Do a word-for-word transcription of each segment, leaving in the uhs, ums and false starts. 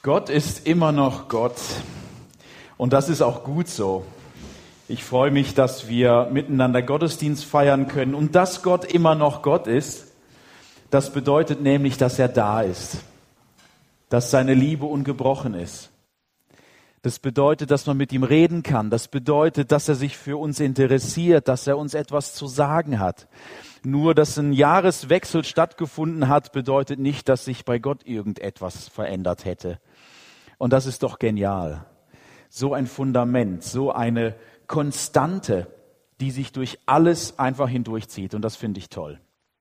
Gott ist immer noch Gott und das ist auch gut so. Ich freue mich, dass wir miteinander Gottesdienst feiern können und dass Gott immer noch Gott ist. Das bedeutet nämlich, dass er da ist, dass seine Liebe ungebrochen ist. Das bedeutet, dass man mit ihm reden kann. Das bedeutet, dass er sich für uns interessiert, dass er uns etwas zu sagen hat. Nur, dass ein Jahreswechsel stattgefunden hat, bedeutet nicht, dass sich bei Gott irgendetwas verändert hätte. Und das ist doch genial. So ein Fundament, so eine Konstante, die sich durch alles einfach hindurchzieht. Und das finde ich toll.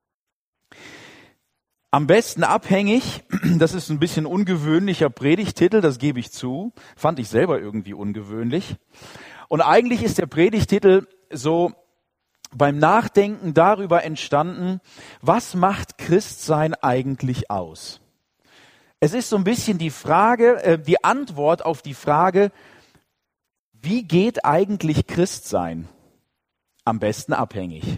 Am besten abhängig, das ist ein bisschen ungewöhnlicher Predigttitel, das gebe ich zu, fand ich selber irgendwie ungewöhnlich. Und eigentlich ist der Predigttitel so beim Nachdenken darüber entstanden, was macht Christsein eigentlich aus? Es ist so ein bisschen die Frage, äh, die Antwort auf die Frage, wie geht eigentlich Christsein? Am besten abhängig.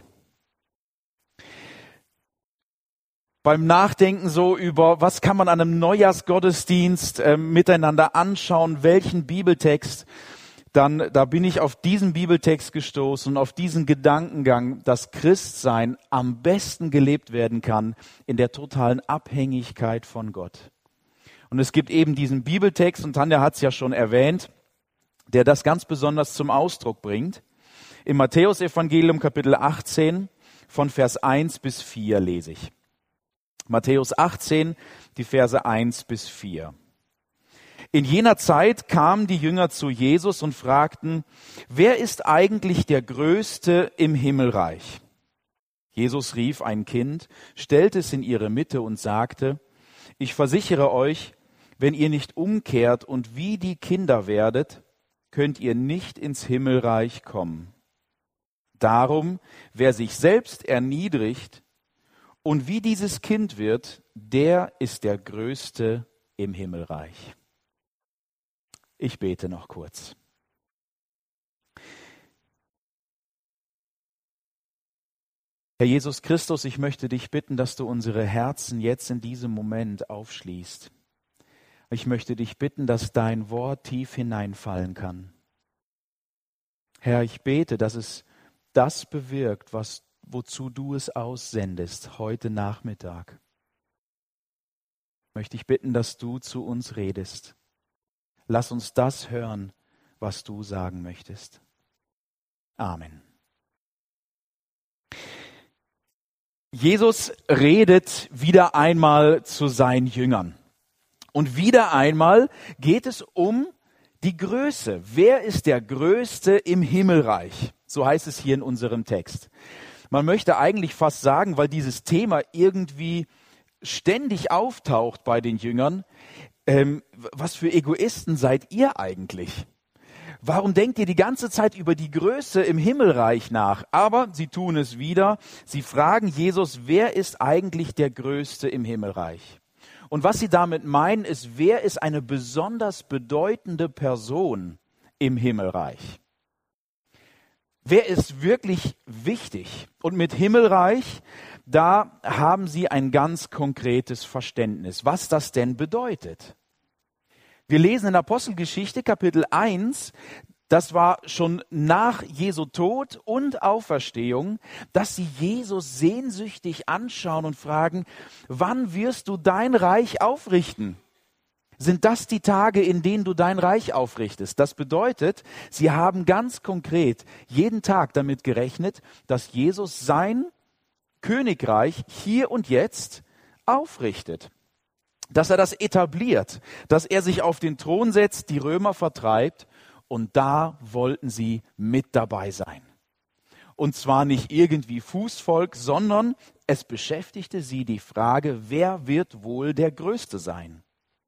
Beim Nachdenken so über, was kann man an einem Neujahrsgottesdienst äh, miteinander anschauen, welchen Bibeltext, dann da bin ich auf diesen Bibeltext gestoßen und auf diesen Gedankengang, dass Christsein am besten gelebt werden kann in der totalen Abhängigkeit von Gott. Und es gibt eben diesen Bibeltext, und Tanja hat es ja schon erwähnt, der das ganz besonders zum Ausdruck bringt. Im Matthäusevangelium Kapitel achtzehn von Vers eins bis vier lese ich. Matthäus achtzehn, die Verse eins bis vier. In jener Zeit kamen die Jünger zu Jesus und fragten, wer ist eigentlich der Größte im Himmelreich? Jesus rief ein Kind, stellte es in ihre Mitte und sagte, ich versichere euch, wenn ihr nicht umkehrt und wie die Kinder werdet, könnt ihr nicht ins Himmelreich kommen. Darum, wer sich selbst erniedrigt und wie dieses Kind wird, der ist der Größte im Himmelreich. Ich bete noch kurz. Herr Jesus Christus, ich möchte dich bitten, dass du unsere Herzen jetzt in diesem Moment aufschließt. Ich möchte dich bitten, dass dein Wort tief hineinfallen kann. Herr, ich bete, dass es das bewirkt, was, wozu du es aussendest heute Nachmittag. Möchte ich bitten, dass du zu uns redest. Lass uns das hören, was du sagen möchtest. Amen. Jesus redet wieder einmal zu seinen Jüngern. Und wieder einmal geht es um die Größe. Wer ist der Größte im Himmelreich? So heißt es hier in unserem Text. Man möchte eigentlich fast sagen, weil dieses Thema irgendwie ständig auftaucht bei den Jüngern, ähm, was für Egoisten seid ihr eigentlich? Warum denkt ihr die ganze Zeit über die Größe im Himmelreich nach? Aber sie tun es wieder. Sie fragen Jesus, wer ist eigentlich der Größte im Himmelreich? Und was sie damit meinen, ist, wer ist eine besonders bedeutende Person im Himmelreich? Wer ist wirklich wichtig? Und mit Himmelreich, da haben sie ein ganz konkretes Verständnis, was das denn bedeutet. Wir lesen in Apostelgeschichte Kapitel eins, das war schon nach Jesu Tod und Auferstehung, dass sie Jesus sehnsüchtig anschauen und fragen, wann wirst du dein Reich aufrichten? Sind das die Tage, in denen du dein Reich aufrichtest? Das bedeutet, sie haben ganz konkret jeden Tag damit gerechnet, dass Jesus sein Königreich hier und jetzt aufrichtet. Dass er das etabliert, dass er sich auf den Thron setzt, die Römer vertreibt, und da wollten sie mit dabei sein. Und zwar nicht irgendwie Fußvolk, sondern es beschäftigte sie die Frage, wer wird wohl der Größte sein?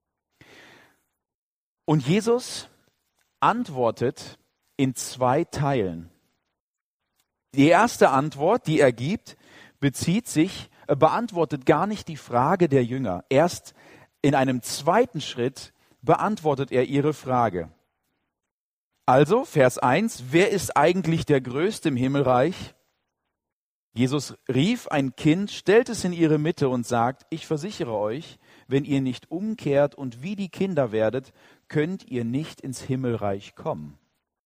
Und Jesus antwortet in zwei Teilen. Die erste Antwort, die er gibt, bezieht sich, beantwortet gar nicht die Frage der Jünger. Erst in einem zweiten Schritt beantwortet er ihre Frage. Also, Vers eins, wer ist eigentlich der Größte im Himmelreich? Jesus rief ein Kind, stellt es in ihre Mitte und sagt, ich versichere euch, wenn ihr nicht umkehrt und wie die Kinder werdet, könnt ihr nicht ins Himmelreich kommen.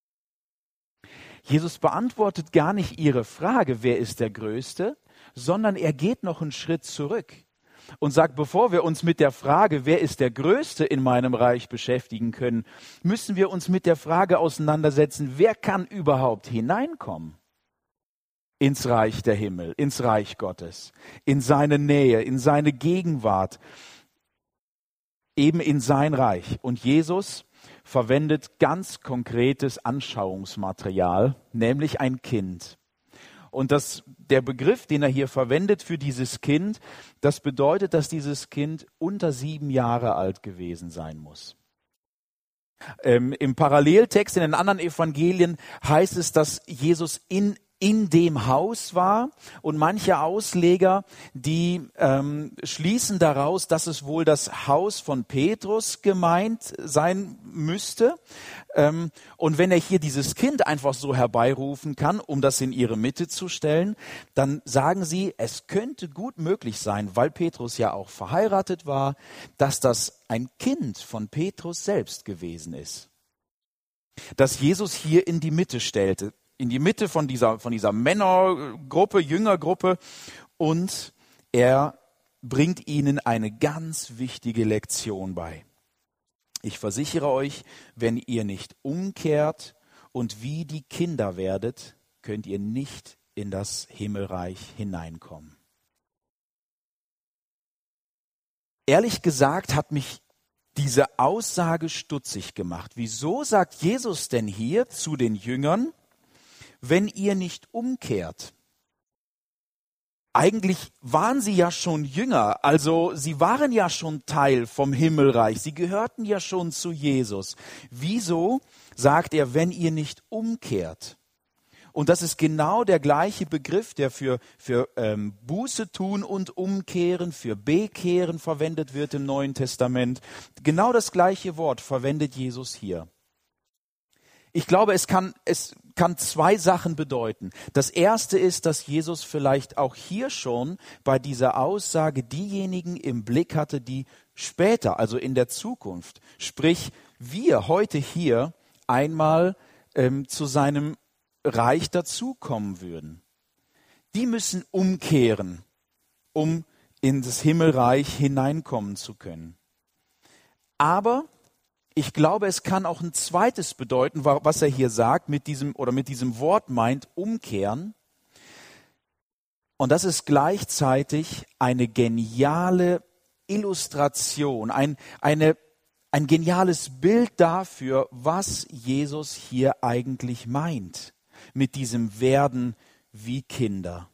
Jesus beantwortet gar nicht ihre Frage, wer ist der Größte, sondern er geht noch einen Schritt zurück und sagt, bevor wir uns mit der Frage, wer ist der Größte in meinem Reich beschäftigen können, müssen wir uns mit der Frage auseinandersetzen, wer kann überhaupt hineinkommen ins Reich der Himmel, ins Reich Gottes, in seine Nähe, in seine Gegenwart, eben in sein Reich. Und Jesus verwendet ganz konkretes Anschauungsmaterial, nämlich ein Kind. Und das, der Begriff, den er hier verwendet für dieses Kind, das bedeutet, dass dieses Kind unter sieben Jahre alt gewesen sein muss. Ähm, Im Paralleltext in den anderen Evangelien heißt es, dass Jesus in in dem Haus war, und manche Ausleger, die ähm, schließen daraus, dass es wohl das Haus von Petrus gemeint sein müsste. Ähm, und wenn er hier dieses Kind einfach so herbeirufen kann, um das in ihre Mitte zu stellen, dann sagen sie, es könnte gut möglich sein, weil Petrus ja auch verheiratet war, dass das ein Kind von Petrus selbst gewesen ist, das Jesus hier in die Mitte stellte. In die Mitte von dieser, von dieser Männergruppe, Jüngergruppe, und er bringt ihnen eine ganz wichtige Lektion bei. Ich versichere euch, wenn ihr nicht umkehrt und wie die Kinder werdet, könnt ihr nicht in das Himmelreich hineinkommen. Ehrlich gesagt hat mich diese Aussage stutzig gemacht. Wieso sagt Jesus denn hier zu den Jüngern, wenn ihr nicht umkehrt? Eigentlich waren sie ja schon Jünger, also sie waren ja schon Teil vom Himmelreich, sie gehörten ja schon zu Jesus. Wieso sagt er, wenn ihr nicht umkehrt? Und das ist genau der gleiche Begriff, der für, für ähm, Buße tun und umkehren, für bekehren verwendet wird im Neuen Testament. Genau das gleiche Wort verwendet Jesus hier. Ich glaube, es kann, es kann zwei Sachen bedeuten. Das erste ist, dass Jesus vielleicht auch hier schon bei dieser Aussage diejenigen im Blick hatte, die später, also in der Zukunft, sprich wir heute hier einmal ähm, zu seinem Reich dazukommen würden. Die müssen umkehren, um in das Himmelreich hineinkommen zu können. Aber ich glaube, es kann auch ein zweites bedeuten, was er hier sagt, mit diesem oder mit diesem Wort meint, umkehren. Und das ist gleichzeitig eine geniale Illustration, ein, eine, ein geniales Bild dafür, was Jesus hier eigentlich meint mit diesem Werden wie Kinder.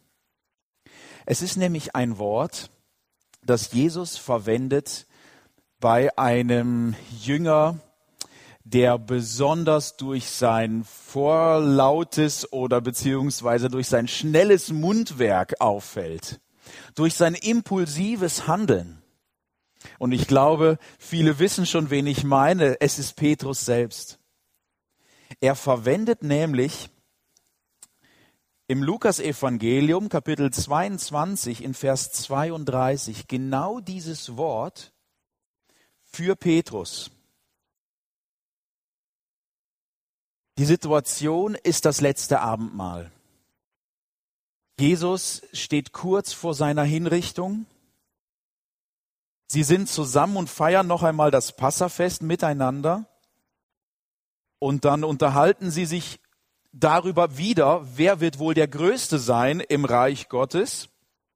Es ist nämlich ein Wort, das Jesus verwendet bei einem Jünger, der besonders durch sein vorlautes oder beziehungsweise durch sein schnelles Mundwerk auffällt, durch sein impulsives Handeln. Und ich glaube, viele wissen schon, wen ich meine. Es ist Petrus selbst. Er verwendet nämlich im Lukas-Evangelium, Kapitel zweiundzwanzig, in Vers zweiunddreißig, genau dieses Wort für Petrus. Die Situation ist das letzte Abendmahl. Jesus steht kurz vor seiner Hinrichtung. Sie sind zusammen und feiern noch einmal das Passafest miteinander. Und dann unterhalten sie sich darüber wieder, wer wird wohl der Größte sein im Reich Gottes.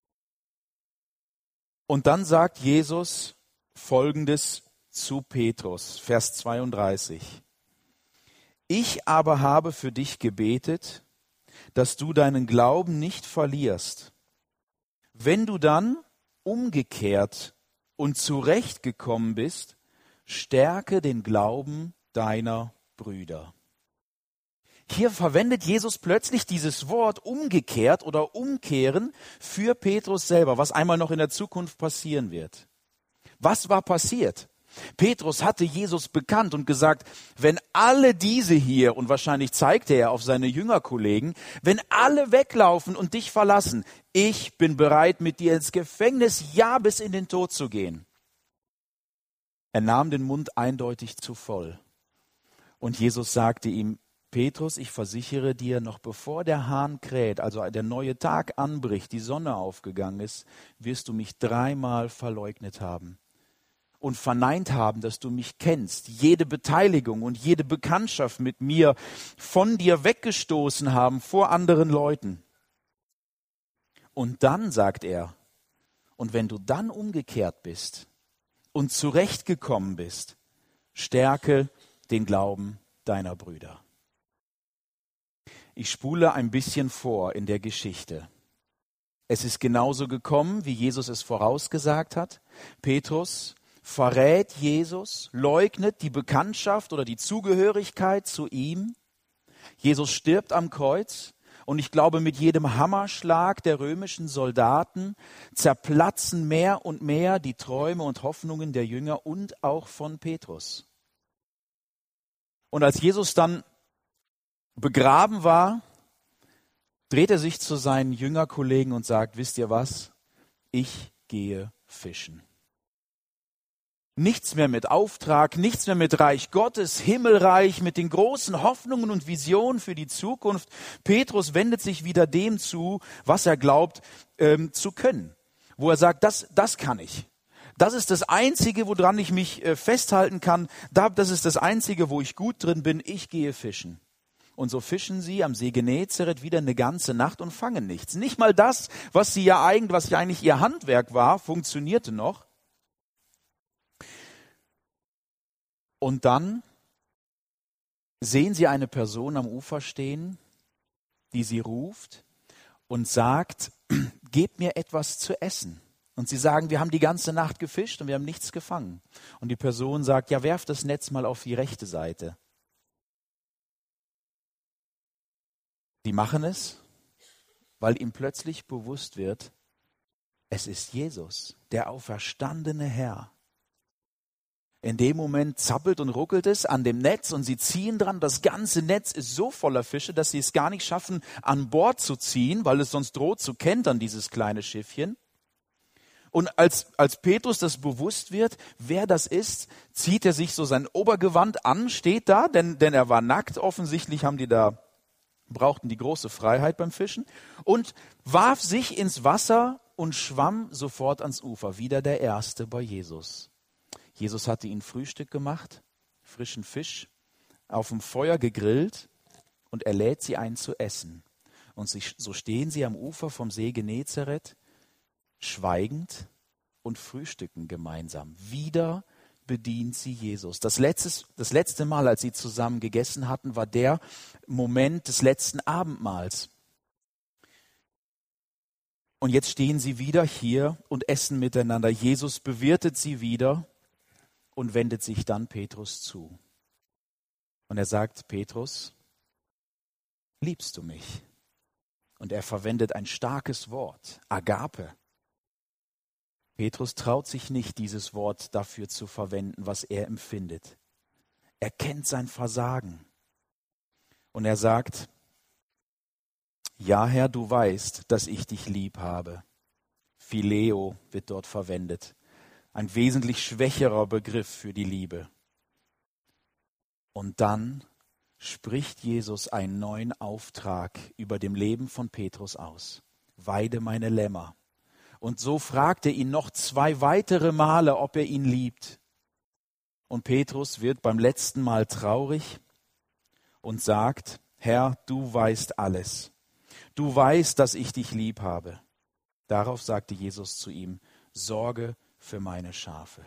Und dann sagt Jesus Folgendes zu Petrus, Vers zweiunddreißig. Ich aber habe für dich gebetet, dass du deinen Glauben nicht verlierst. Wenn du dann umgekehrt und zurechtgekommen bist, stärke den Glauben deiner Brüder. Hier verwendet Jesus plötzlich dieses Wort umgekehrt oder umkehren für Petrus selber, was einmal noch in der Zukunft passieren wird. Was war passiert? Petrus hatte Jesus bekannt und gesagt, wenn alle diese hier, und wahrscheinlich zeigte er auf seine Jüngerkollegen, wenn alle weglaufen und dich verlassen, ich bin bereit, mit dir ins Gefängnis, ja bis in den Tod zu gehen. Er nahm den Mund eindeutig zu voll. Und Jesus sagte ihm, Petrus, ich versichere dir, noch bevor der Hahn kräht, also der neue Tag anbricht, die Sonne aufgegangen ist, wirst du mich dreimal verleugnet haben und verneint haben, dass du mich kennst, jede Beteiligung und jede Bekanntschaft mit mir von dir weggestoßen haben vor anderen Leuten. Und dann, sagt er, und wenn du dann umgekehrt bist und zurechtgekommen bist, stärke den Glauben deiner Brüder. Ich spule ein bisschen vor in der Geschichte. Es ist genauso gekommen, wie Jesus es vorausgesagt hat. Petrus verrät Jesus, leugnet die Bekanntschaft oder die Zugehörigkeit zu ihm. Jesus stirbt am Kreuz und ich glaube, mit jedem Hammerschlag der römischen Soldaten zerplatzen mehr und mehr die Träume und Hoffnungen der Jünger und auch von Petrus. Und als Jesus dann begraben war, dreht er sich zu seinen Jüngerkollegen und sagt, wisst ihr was? Ich gehe fischen. Nichts mehr mit Auftrag, nichts mehr mit Reich Gottes, Himmelreich, mit den großen Hoffnungen und Visionen für die Zukunft. Petrus wendet sich wieder dem zu, was er glaubt ähm, zu können. Wo er sagt, das, das kann ich. Das ist das Einzige, woran ich mich äh, festhalten kann. Das ist das Einzige, wo ich gut drin bin. Ich gehe fischen. Und so fischen sie am See Genezareth wieder eine ganze Nacht und fangen nichts. Nicht mal das, was sie ja eigentlich, was ja eigentlich ihr Handwerk war, funktionierte noch. Und dann sehen sie eine Person am Ufer stehen, die sie ruft und sagt, gebt mir etwas zu essen. Und sie sagen, wir haben die ganze Nacht gefischt und wir haben nichts gefangen. Und die Person sagt, ja, werft das Netz mal auf die rechte Seite. Die machen es, weil ihm plötzlich bewusst wird, es ist Jesus, der auferstandene Herr. In dem Moment zappelt und ruckelt es an dem Netz und sie ziehen dran. Das ganze Netz ist so voller Fische, dass sie es gar nicht schaffen, an Bord zu ziehen, weil es sonst droht zu kentern, dieses kleine Schiffchen. Und als, als Petrus das bewusst wird, wer das ist, zieht er sich so sein Obergewand an, steht da, denn, denn er war nackt. Offensichtlich haben die da brauchten die große Freiheit beim Fischen und warf sich ins Wasser und schwamm sofort ans Ufer, wieder der Erste bei Jesus. Jesus hatte ihnen Frühstück gemacht, frischen Fisch, auf dem Feuer gegrillt und er lädt sie ein zu essen. Und sie, so stehen sie am Ufer vom See Genezareth, schweigend und frühstücken gemeinsam. Wieder bedient sie Jesus. Das letzte, das letzte Mal, als sie zusammen gegessen hatten, war der Moment des letzten Abendmahls. Und jetzt stehen sie wieder hier und essen miteinander. Jesus bewirtet sie wieder und wendet sich dann Petrus zu. Und er sagt, Petrus, liebst du mich? Und er verwendet ein starkes Wort, Agape. Petrus traut sich nicht, dieses Wort dafür zu verwenden, was er empfindet. Er kennt sein Versagen. Und er sagt, ja, Herr, du weißt, dass ich dich lieb habe. Phileo wird dort verwendet. Ein wesentlich schwächerer Begriff für die Liebe. Und dann spricht Jesus einen neuen Auftrag über dem Leben von Petrus aus. Weide meine Lämmer. Und so fragt er ihn noch zwei weitere Male, ob er ihn liebt. Und Petrus wird beim letzten Mal traurig und sagt, Herr, du weißt alles. Du weißt, dass ich dich lieb habe. Darauf sagte Jesus zu ihm, sorge für meine Schafe.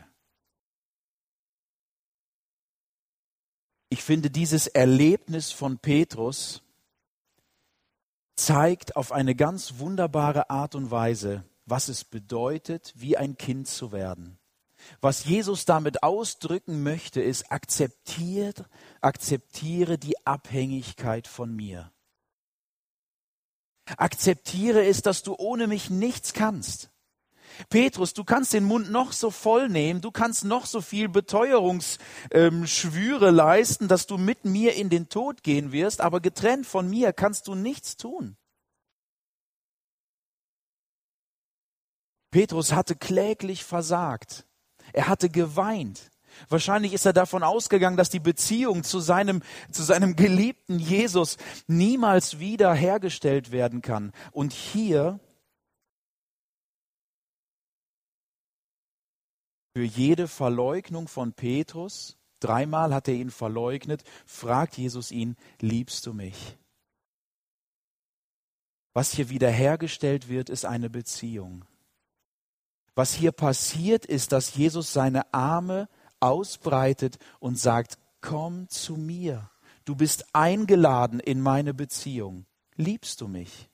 Ich finde, dieses Erlebnis von Petrus zeigt auf eine ganz wunderbare Art und Weise, was es bedeutet, wie ein Kind zu werden. Was Jesus damit ausdrücken möchte, ist, akzeptiert, akzeptiere die Abhängigkeit von mir. Akzeptiere es, dass du ohne mich nichts kannst. Petrus, du kannst den Mund noch so voll nehmen, du kannst noch so viel Beteuerungsschwüre ähm, leisten, dass du mit mir in den Tod gehen wirst, aber getrennt von mir kannst du nichts tun. Petrus hatte kläglich versagt. Er hatte geweint. Wahrscheinlich ist er davon ausgegangen, dass die Beziehung zu seinem, zu seinem geliebten Jesus niemals wieder hergestellt werden kann. Und hier, für jede Verleugnung von Petrus, dreimal hat er ihn verleugnet, fragt Jesus ihn, liebst du mich? Was hier wiederhergestellt wird, ist eine Beziehung. Was hier passiert, ist, dass Jesus seine Arme ausbreitet und sagt, komm zu mir. Du bist eingeladen in meine Beziehung. Liebst du mich?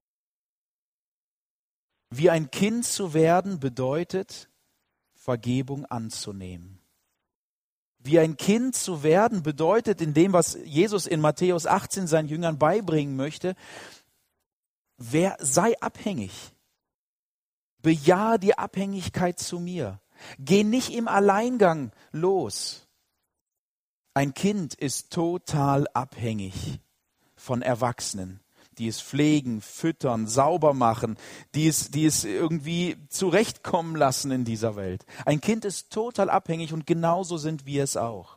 Wie ein Kind zu werden bedeutet, Vergebung anzunehmen. Wie ein Kind zu werden bedeutet, in dem, was Jesus in Matthäus achtzehn seinen Jüngern beibringen möchte, wer sei abhängig. Bejahe die Abhängigkeit zu mir. Geh nicht im Alleingang los. Ein Kind ist total abhängig von Erwachsenen, die es pflegen, füttern, sauber machen, die es, die es irgendwie zurechtkommen lassen in dieser Welt. Ein Kind ist total abhängig und genauso sind wir es auch.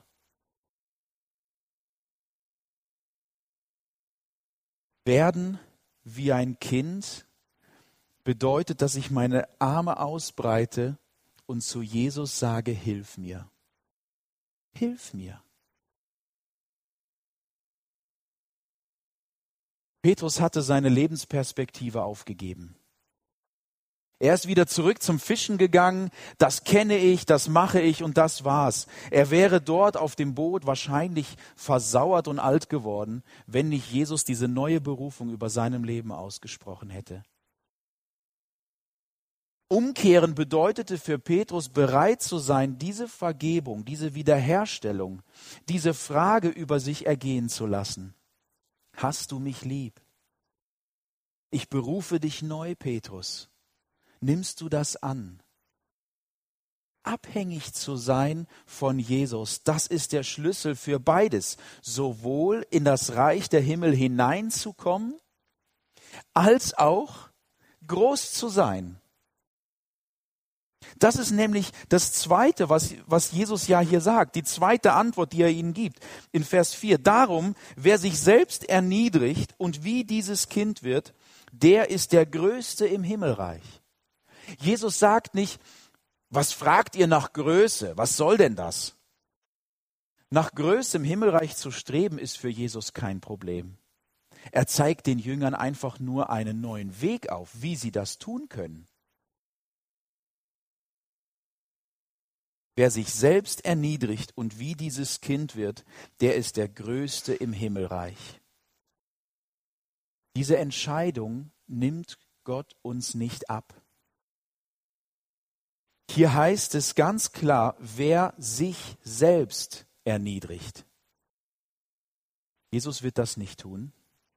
Werden wie ein Kind bedeutet, dass ich meine Arme ausbreite und zu Jesus sage, hilf mir. Hilf mir. Petrus hatte seine Lebensperspektive aufgegeben. Er ist wieder zurück zum Fischen gegangen, das kenne ich, das mache ich und das war's. Er wäre dort auf dem Boot wahrscheinlich versauert und alt geworden, wenn nicht Jesus diese neue Berufung über seinem Leben ausgesprochen hätte. Umkehren bedeutete für Petrus, bereit zu sein, diese Vergebung, diese Wiederherstellung, diese Frage über sich ergehen zu lassen. Hast du mich lieb? Ich berufe dich neu, Petrus. Nimmst du das an? Abhängig zu sein von Jesus, das ist der Schlüssel für beides. Sowohl in das Reich der Himmel hineinzukommen, als auch groß zu sein. Das ist nämlich das Zweite, was, was Jesus ja hier sagt, die zweite Antwort, die er ihnen gibt. In Vers vier, darum, wer sich selbst erniedrigt und wie dieses Kind wird, der ist der Größte im Himmelreich. Jesus sagt nicht, was fragt ihr nach Größe? Was soll denn das? Nach Größe im Himmelreich zu streben, ist für Jesus kein Problem. Er zeigt den Jüngern einfach nur einen neuen Weg auf, wie sie das tun können. Wer sich selbst erniedrigt und wie dieses Kind wird, der ist der Größte im Himmelreich. Diese Entscheidung nimmt Gott uns nicht ab. Hier heißt es ganz klar, wer sich selbst erniedrigt. Jesus wird das nicht tun.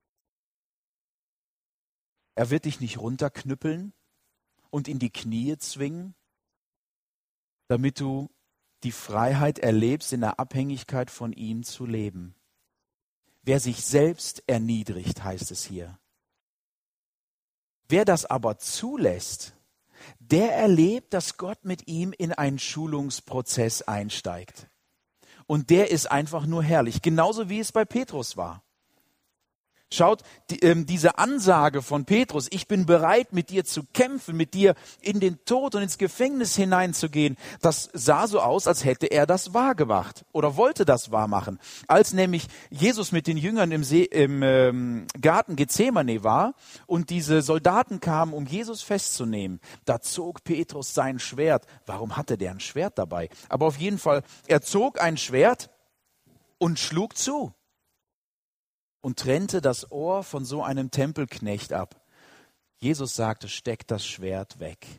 Er wird dich nicht runterknüppeln und in die Knie zwingen, damit du die Freiheit erlebst, in der Abhängigkeit von ihm zu leben. Wer sich selbst erniedrigt, heißt es hier. Wer das aber zulässt, der erlebt, dass Gott mit ihm in einen Schulungsprozess einsteigt. Und der ist einfach nur herrlich, genauso wie es bei Petrus war. Schaut, die, ähm, diese Ansage von Petrus, ich bin bereit, mit dir zu kämpfen, mit dir in den Tod und ins Gefängnis hineinzugehen, das sah so aus, als hätte er das wahrgemacht oder wollte das wahrmachen. Als nämlich Jesus mit den Jüngern im, See, im ähm, Garten Gethsemane war und diese Soldaten kamen, um Jesus festzunehmen, da zog Petrus sein Schwert. Warum hatte der ein Schwert dabei? Aber auf jeden Fall, er zog ein Schwert und schlug zu. Und trennte das Ohr von so einem Tempelknecht ab. Jesus sagte, steck das Schwert weg.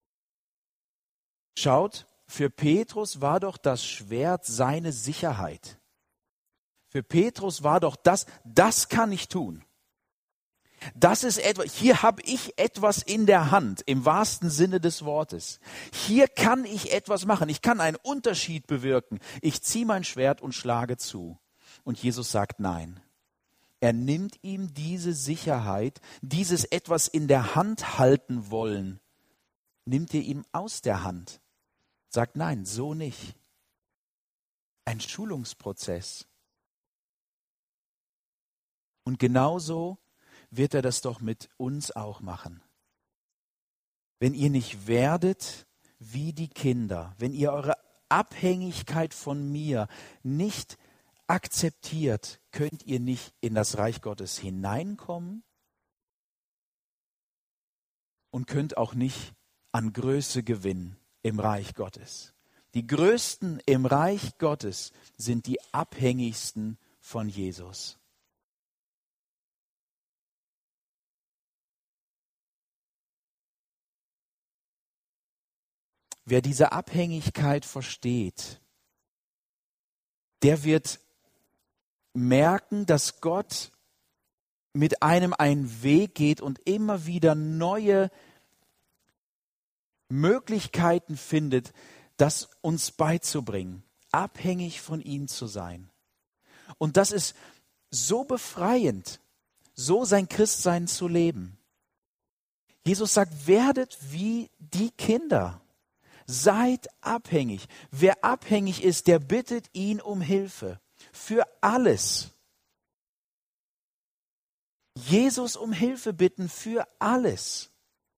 Schaut, für Petrus war doch das Schwert seine Sicherheit. Für Petrus war doch das, das kann ich tun. Das ist etwas, hier habe ich etwas in der Hand, im wahrsten Sinne des Wortes. Hier kann ich etwas machen, ich kann einen Unterschied bewirken. Ich ziehe mein Schwert und schlage zu. Und Jesus sagt nein. Er nimmt ihm diese Sicherheit, dieses etwas in der Hand halten wollen, nimmt er ihm aus der Hand. Sagt nein, so nicht. ein Schulungsprozess. Und genauso wird er das doch mit uns auch machen. Wenn ihr nicht werdet wie die Kinder, wenn ihr eure Abhängigkeit von mir nicht akzeptiert, könnt ihr nicht in das Reich Gottes hineinkommen und könnt auch nicht an Größe gewinnen im Reich Gottes. Die Größten im Reich Gottes sind die Abhängigsten von Jesus. Wer diese Abhängigkeit versteht, der wird merken, dass Gott mit einem einen Weg geht und immer wieder neue Möglichkeiten findet, das uns beizubringen, abhängig von ihm zu sein. Und das ist so befreiend, so sein Christsein zu leben. Jesus sagt, werdet wie die Kinder. Seid abhängig. Wer abhängig ist, der bittet ihn um Hilfe. Für alles. Jesus um Hilfe bitten für alles.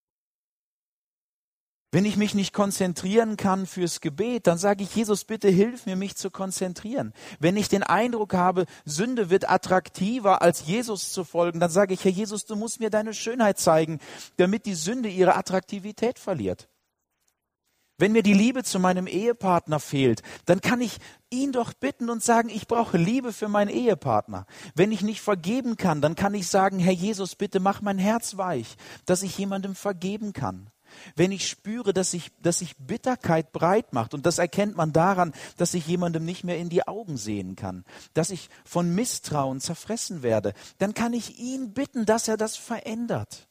Wenn ich mich nicht konzentrieren kann fürs Gebet, dann sage ich, Jesus, bitte hilf mir, mich zu konzentrieren. Wenn ich den Eindruck habe, Sünde wird attraktiver, als Jesus zu folgen, dann sage ich, Herr Jesus, du musst mir deine Schönheit zeigen, damit die Sünde ihre Attraktivität verliert. Wenn mir die Liebe zu meinem Ehepartner fehlt, dann kann ich ihn doch bitten und sagen, ich brauche Liebe für meinen Ehepartner. Wenn ich nicht vergeben kann, dann kann ich sagen, Herr Jesus, bitte mach mein Herz weich, dass ich jemandem vergeben kann. Wenn ich spüre, dass sich dass sich Bitterkeit breit macht, und das erkennt man daran, dass ich jemandem nicht mehr in die Augen sehen kann, dass ich von Misstrauen zerfressen werde, dann kann ich ihn bitten, dass er das verändert.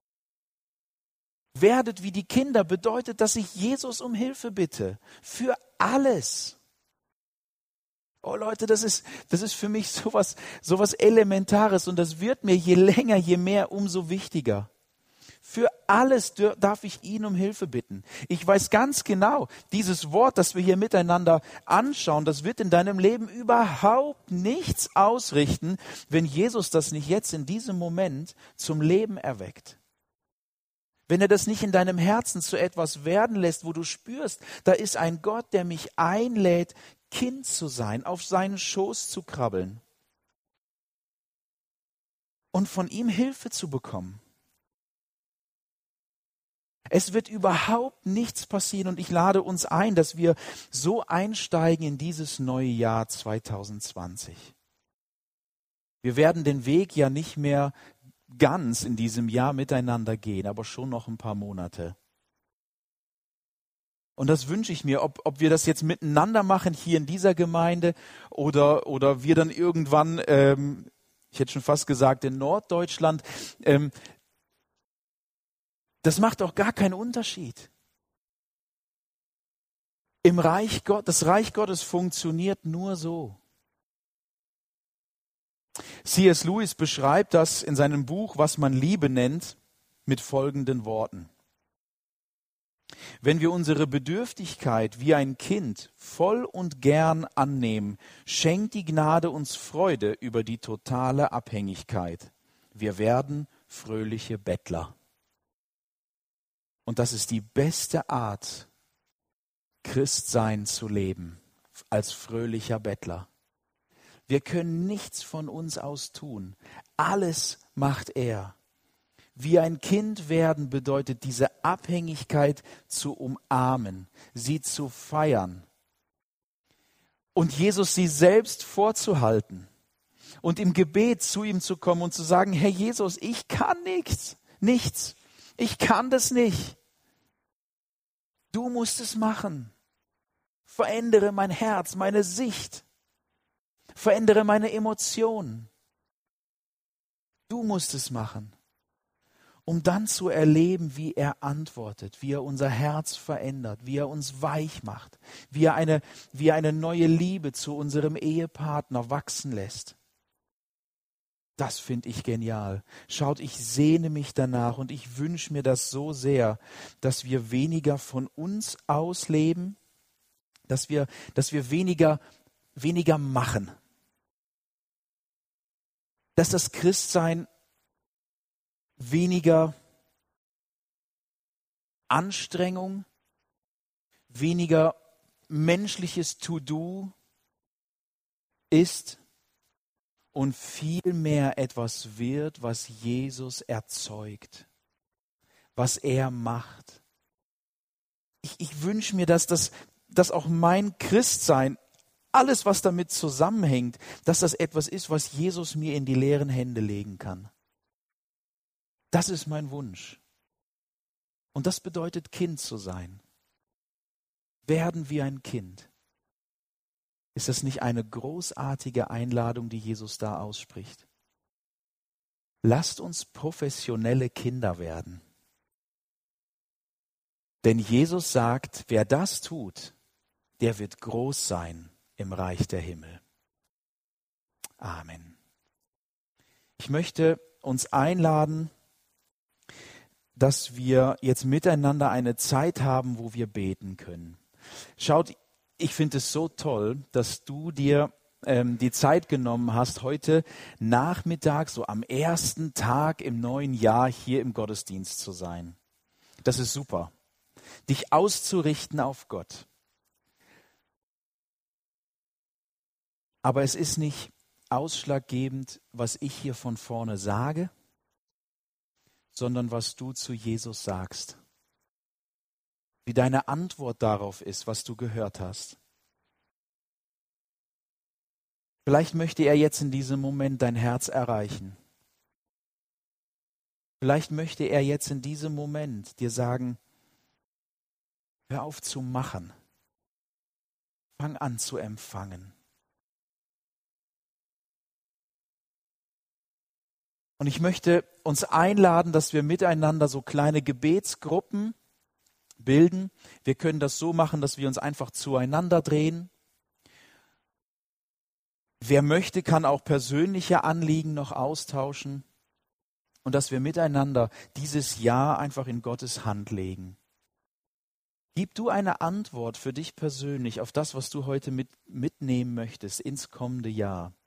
Werdet wie die Kinder bedeutet, dass ich Jesus um Hilfe bitte. Für alles. Oh Leute, das ist, das ist für mich sowas, sowas Elementares, und das wird mir je länger, je mehr umso wichtiger. Für alles darf ich ihn um Hilfe bitten. Ich weiß ganz genau, dieses Wort, das wir hier miteinander anschauen, das wird in deinem Leben überhaupt nichts ausrichten, wenn Jesus das nicht jetzt in diesem Moment zum Leben erweckt. Wenn er das nicht in deinem Herzen zu etwas werden lässt, wo du spürst, da ist ein Gott, der mich einlädt, Kind zu sein, auf seinen Schoß zu krabbeln und von ihm Hilfe zu bekommen. Es wird überhaupt nichts passieren, und ich lade uns ein, dass wir so einsteigen in dieses neue Jahr zwanzig zwanzig. Wir werden den Weg ja nicht mehr ganz in diesem Jahr miteinander gehen, aber schon noch ein paar Monate. Und das wünsche ich mir, ob, ob wir das jetzt miteinander machen hier in dieser Gemeinde oder, oder wir dann irgendwann, ähm, ich hätte schon fast gesagt, in Norddeutschland, ähm, das macht auch gar keinen Unterschied. Im Reich Gott, das Reich Gottes funktioniert nur so. C S Lewis beschreibt das in seinem Buch, was man Liebe nennt, mit folgenden Worten. Wenn wir unsere Bedürftigkeit wie ein Kind voll und gern annehmen, schenkt die Gnade uns Freude über die totale Abhängigkeit. Wir werden fröhliche Bettler. Und das ist die beste Art, Christsein zu leben, als fröhlicher Bettler. Wir können nichts von uns aus tun. Alles macht er. Wie ein Kind werden bedeutet, diese Abhängigkeit zu umarmen, sie zu feiern und Jesus sie selbst vorzuhalten und im Gebet zu ihm zu kommen und zu sagen, Herr Jesus, ich kann nichts, nichts, ich kann das nicht. Du musst es machen. Verändere mein Herz, meine Sicht. Verändere meine Emotionen. Du musst es machen, um dann zu erleben, wie er antwortet, wie er unser Herz verändert, wie er uns weich macht, wie er eine, wie er eine neue Liebe zu unserem Ehepartner wachsen lässt. Das finde ich genial. Schaut, ich sehne mich danach und ich wünsche mir das so sehr, dass wir weniger von uns ausleben, dass wir, dass wir weniger weniger machen. Dass das Christsein weniger Anstrengung, weniger menschliches To-Do ist und viel mehr etwas wird, was Jesus erzeugt, was er macht. Ich, ich wünsche mir, dass, das, dass auch mein Christsein, alles was damit zusammenhängt, dass das etwas ist, was Jesus mir in die leeren Hände legen kann. Das ist mein Wunsch. Und das bedeutet, Kind zu sein. Werden wie ein Kind. Ist das nicht eine großartige Einladung, die Jesus da ausspricht? Lasst uns professionelle Kinder werden. Denn Jesus sagt, wer das tut, der wird groß sein im Reich der Himmel. Amen. Ich möchte uns einladen, dass wir jetzt miteinander eine Zeit haben, wo wir beten können. Schaut, ich finde es so toll, dass du dir ähm, die Zeit genommen hast, heute Nachmittag, so am ersten Tag im neuen Jahr hier im Gottesdienst zu sein. Das ist super. Dich auszurichten auf Gott. Aber es ist nicht ausschlaggebend, was ich hier von vorne sage, sondern was du zu Jesus sagst. Wie deine Antwort darauf ist, was du gehört hast. Vielleicht möchte er jetzt in diesem Moment dein Herz erreichen. Vielleicht möchte er jetzt in diesem Moment dir sagen, hör auf zu machen. Fang an zu empfangen. Und ich möchte uns einladen, dass wir miteinander so kleine Gebetsgruppen bilden. Wir können das so machen, dass wir uns einfach zueinander drehen. Wer möchte, kann auch persönliche Anliegen noch austauschen. Und dass wir miteinander dieses Jahr einfach in Gottes Hand legen. Gib du eine Antwort für dich persönlich auf das, was du heute mit, mitnehmen möchtest ins kommende Jahr.